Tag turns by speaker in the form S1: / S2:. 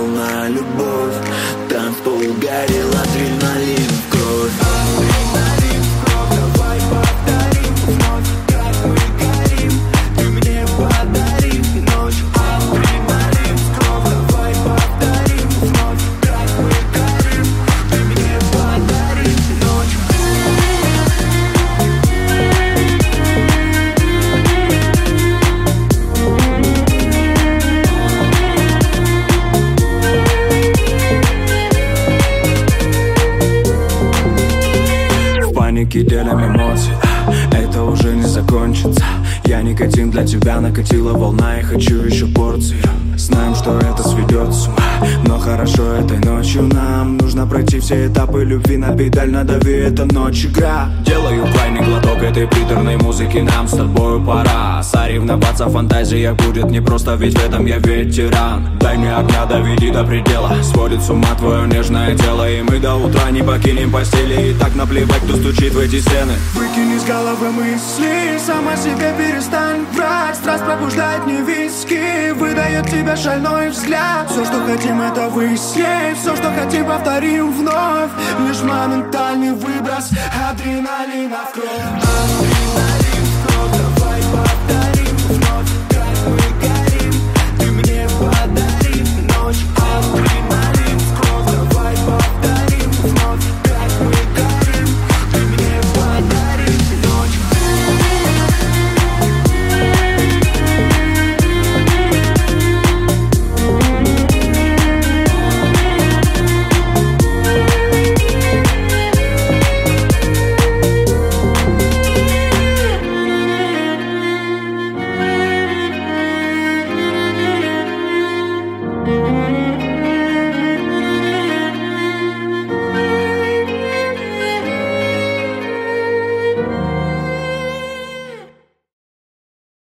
S1: полная любовь. Танцпол горел, адреналин в кровь. Адреналин в кровь, давай повторим вновь, как мы горим. Ты мне подари ночь. Адреналин в кровь, давай повторим вновь, как мы горим. Ты мне подари ночь.
S2: Делим эмоций, это уже не закончится. Я никотин для тебя, накатила волна и хочу еще порцию. Знаем, что это сведет с ума, но хорошо этой ночью нам нужно пройти все этапы любви. На педаль надави, это ночь игра. Делаю крайний глоток этой приторной музыки, нам с тобою пора. Соревноваться в фантазиях будет непросто, ведь в этом я ветеран. Дай мне огня, доведи до предела, сводит с ума твое нежное тело. И мы до утра не покинем постели, и так наплевать, кто стучит в эти стены.
S3: Выкини с головы мысли, сама себе перестань врать. Страсть пробуждает мне виски, выдает тебя шальной взгляд. Все, что хотим, это выяснить, все, что хотим, повторим вновь. Лишь моментальный выброс адреналина в кровь.